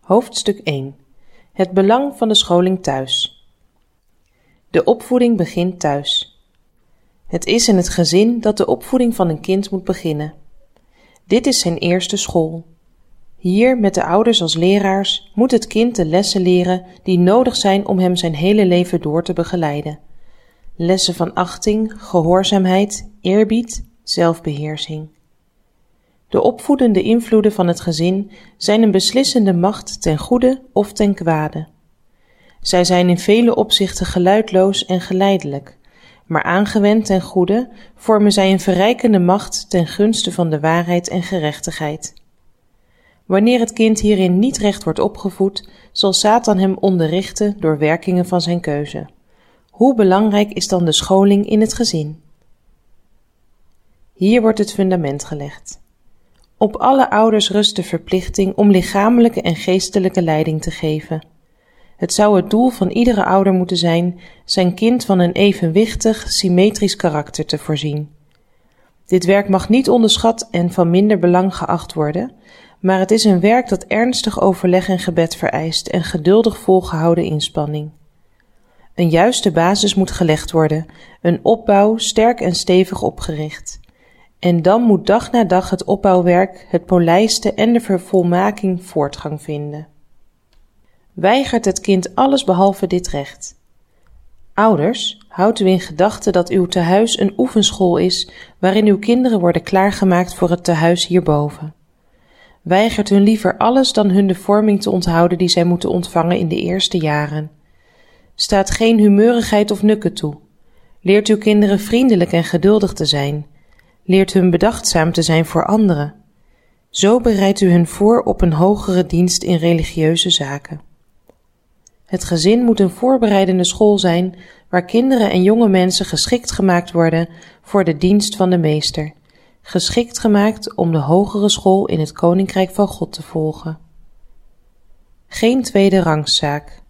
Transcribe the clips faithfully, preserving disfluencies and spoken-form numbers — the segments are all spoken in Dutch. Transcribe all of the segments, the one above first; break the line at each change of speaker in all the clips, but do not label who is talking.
Hoofdstuk één. Het belang van de scholing thuis. De opvoeding begint thuis. Het is in het gezin dat de opvoeding van een kind moet beginnen. Dit is zijn eerste school. Hier, met de ouders als leraars, moet het kind de lessen leren die nodig zijn om hem zijn hele leven door te begeleiden. Lessen van achting, gehoorzaamheid, eerbied, zelfbeheersing. De opvoedende invloeden van het gezin zijn een beslissende macht ten goede of ten kwade. Zij zijn in vele opzichten geluidloos en geleidelijk, maar aangewend ten goede vormen zij een verrijkende macht ten gunste van de waarheid en gerechtigheid. Wanneer het kind hierin niet recht wordt opgevoed, zal Satan hem onderrichten door werkingen van zijn keuze. Hoe belangrijk is dan de scholing in het gezin? Hier wordt het fundament gelegd. Op alle ouders rust de verplichting om lichamelijke en geestelijke leiding te geven. Het zou het doel van iedere ouder moeten zijn zijn kind van een evenwichtig, symmetrisch karakter te voorzien. Dit werk mag niet onderschat en van minder belang geacht worden, maar het is een werk dat ernstig overleg en gebed vereist en geduldig volgehouden inspanning. Een juiste basis moet gelegd worden, een opbouw sterk en stevig opgericht. En dan moet dag na dag het opbouwwerk, het polijsten en de vervolmaking voortgang vinden. Weigert het kind alles behalve dit recht? Ouders, houdt u in gedachten dat uw tehuis een oefenschool is, waarin uw kinderen worden klaargemaakt voor het tehuis hierboven. Weigert hun liever alles dan hun de vorming te onthouden die zij moeten ontvangen in de eerste jaren. Staat geen humeurigheid of nukken toe. Leert uw kinderen vriendelijk en geduldig te zijn. Leert hun bedachtzaam te zijn voor anderen. Zo bereidt u hun voor op een hogere dienst in religieuze zaken. Het gezin moet een voorbereidende school zijn, waar kinderen en jonge mensen geschikt gemaakt worden voor de dienst van de meester, geschikt gemaakt om de hogere school in het koninkrijk van God te volgen. Geen tweede rangszaak.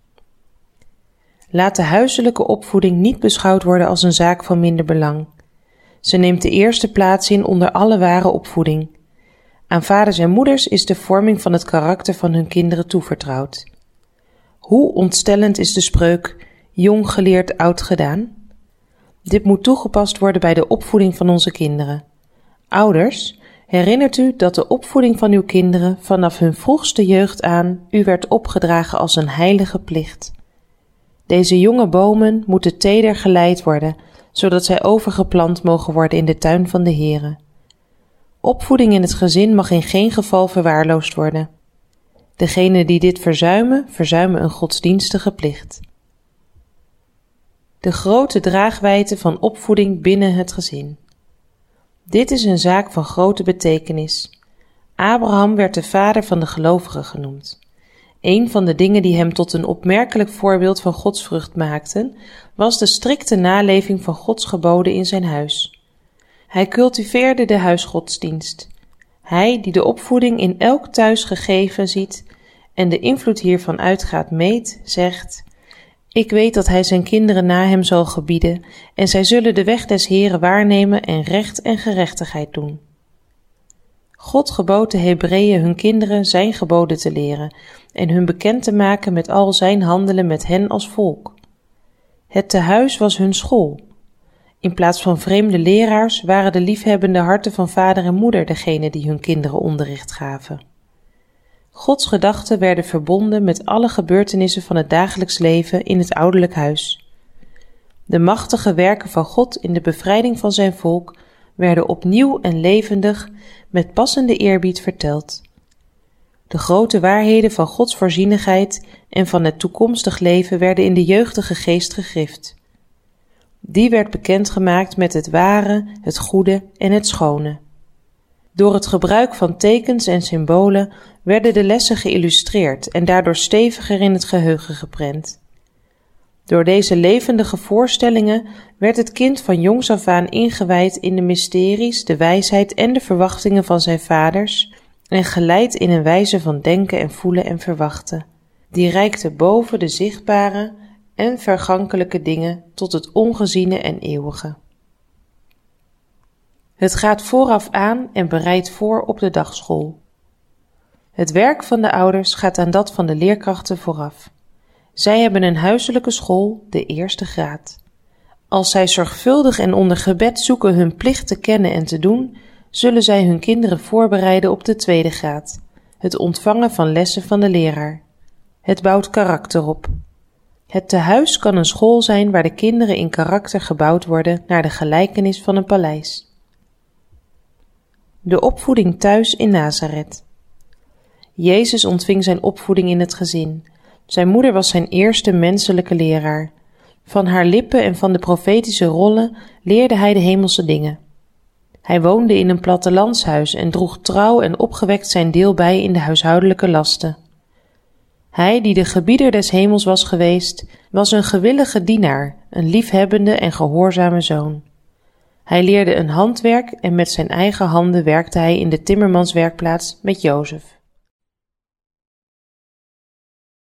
Laat de huiselijke opvoeding niet beschouwd worden als een zaak van minder belang. Ze neemt de eerste plaats in onder alle ware opvoeding. Aan vaders en moeders is de vorming van het karakter van hun kinderen toevertrouwd. Hoe ontstellend is de spreuk, jong geleerd, oud gedaan? Dit moet toegepast worden bij de opvoeding van onze kinderen. Ouders, herinnert u dat de opvoeding van uw kinderen vanaf hun vroegste jeugd aan u werd opgedragen als een heilige plicht. Deze jonge bomen moeten teder geleid worden, zodat zij overgeplant mogen worden in de tuin van de Heere. Opvoeding in het gezin mag in geen geval verwaarloosd worden. Degenen die dit verzuimen, verzuimen een godsdienstige plicht. De grote draagwijdte van opvoeding binnen het gezin. Dit is een zaak van grote betekenis. Abraham werd de vader van de gelovigen genoemd. Een van de dingen die hem tot een opmerkelijk voorbeeld van godsvrucht maakten, was de strikte naleving van Gods geboden in zijn huis. Hij cultiveerde de huisgodsdienst. Hij die de opvoeding in elk thuis gegeven ziet en de invloed hiervan uitgaat meet, zegt: Ik weet dat hij zijn kinderen na hem zal gebieden en zij zullen de weg des Heeren waarnemen en recht en gerechtigheid doen. God gebood de Hebreeën hun kinderen zijn geboden te leren en hun bekend te maken met al zijn handelen met hen als volk. Het tehuis was hun school. In plaats van vreemde leraars waren de liefhebbende harten van vader en moeder degene die hun kinderen onderricht gaven. Gods gedachten werden verbonden met alle gebeurtenissen van het dagelijks leven in het ouderlijk huis. De machtige werken van God in de bevrijding van zijn volk werden opnieuw en levendig met passende eerbied verteld. De grote waarheden van Gods voorzienigheid en van het toekomstig leven werden in de jeugdige geest gegrift. Die werd bekendgemaakt met het ware, het goede en het schone. Door het gebruik van tekens en symbolen werden de lessen geïllustreerd en daardoor steviger in het geheugen geprent. Door deze levendige voorstellingen werd het kind van jongs af aan ingewijd in de mysteries, de wijsheid en de verwachtingen van zijn vaders en geleid in een wijze van denken en voelen en verwachten, die reikte boven de zichtbare en vergankelijke dingen tot het ongeziene en eeuwige. Het gaat vooraf aan en bereidt voor op de dagschool. Het werk van de ouders gaat aan dat van de leerkrachten vooraf. Zij hebben een huiselijke school, de eerste graad. Als zij zorgvuldig en onder gebed zoeken hun plicht te kennen en te doen, zullen zij hun kinderen voorbereiden op de tweede graad, het ontvangen van lessen van de leraar. Het bouwt karakter op. Het tehuis kan een school zijn waar de kinderen in karakter gebouwd worden naar de gelijkenis van een paleis. De opvoeding thuis in Nazareth. Jezus ontving zijn opvoeding in het gezin. Zijn moeder was zijn eerste menselijke leraar. Van haar lippen en van de profetische rollen leerde hij de hemelse dingen. Hij woonde in een plattelandshuis en droeg trouw en opgewekt zijn deel bij in de huishoudelijke lasten. Hij, die de gebieder des hemels was geweest, was een gewillige dienaar, een liefhebbende en gehoorzame zoon. Hij leerde een handwerk en met zijn eigen handen werkte hij in de timmermanswerkplaats met Jozef.